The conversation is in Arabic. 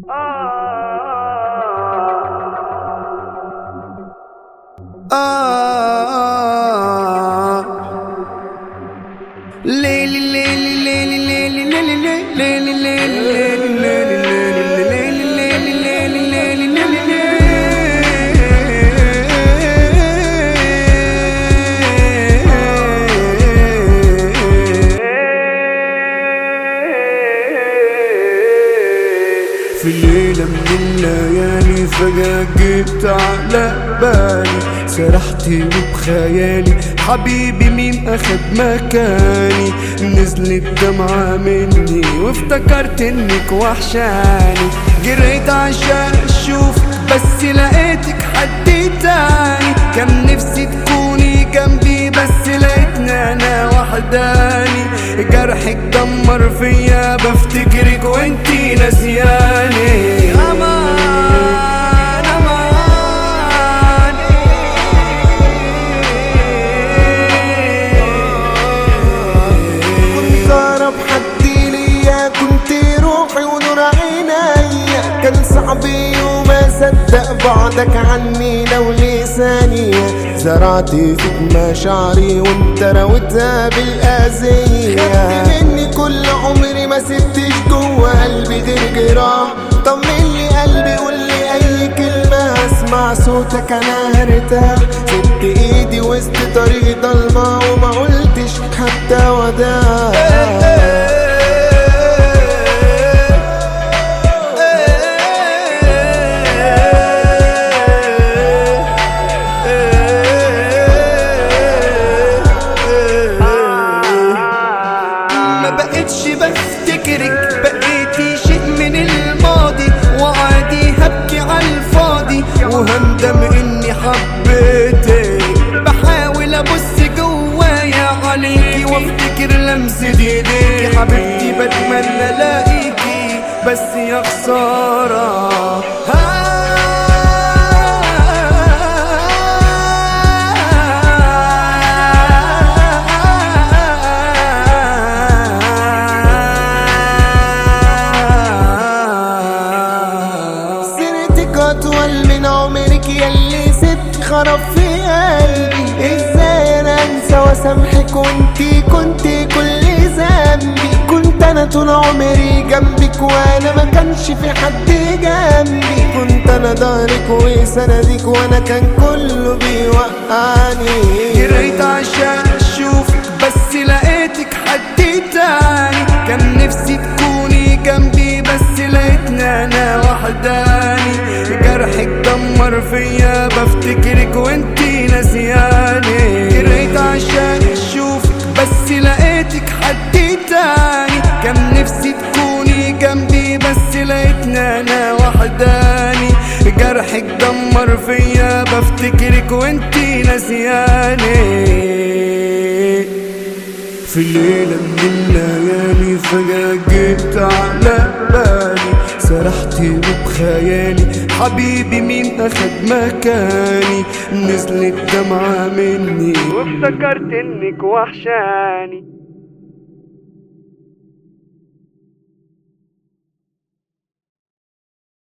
ليلي ليلي ليلي ليلي ليلي ليلي في ليلة من الليالي فجأة جيت على بالي، سرحت بخيالي حبيبي مين أخد مكاني، نزلت دمعة مني وافتكرت انك وحشاني، جريت عشان اشوفك بس لقيتك حد تاني، كان نفسي تكوني جنبي بس لقيتني انا وحداني، جرحك دمر فيا بفتكرك وانتي نسياني. كنت اقرب حد ليا، كنت روحي ونور عينيا، كان صعب يوم اصدق بعدك عني لو لسانية، زرعت فيك مشاعري وانت روتها بالاذية، خدت مني كل عمري ما سبتش جوا قلبي غير جراح، طمني قلبي قولي اي كلمة اسمع صوتك انا هرتاح، سبت ايدي وسط طريق ضلمة وما قلتش حتى وداع. ما بقتش بفتكرك، بقيتي شيء من الماضي، وعادي هبكي عالفاضي وهندم اني حبيتك، بحاول ابص جوايا عليكي وافتكر لمسة ايديكي، حبيبتي بتمنى الاقيكي بس يا خسارة. أطول من عمرك ياللي سبت خرب في قلبي، ازاي انا انسى واسامحك وانتي كنتي كل ذنبي، كنت انا طول عمري جنبك وانا ما كانش في حد جنبي، كنت انا ضهرك وسندك وانا كان كله بيوقعني، جريت عشان اشوفك بس لقيتك حد تاني، كان نفسي تكوني جنبي بس لقيتني انا وحداني، جرحك دمر فيا بفتكرك وانتي نسياني، جريت عشان اشوفك بس لقيتك حد تاني، كان نفسي تكوني جنبي بس لقيتني انا وحداني، جرحك دمر فيا بفتكرك وانتي نسياني. في ليلة من الليالي فجأة جيت على بالي، سرحت بخيالي حبيبي مين أخد مكاني، نزلت دمعة مني وافتكرت انك وحشاني.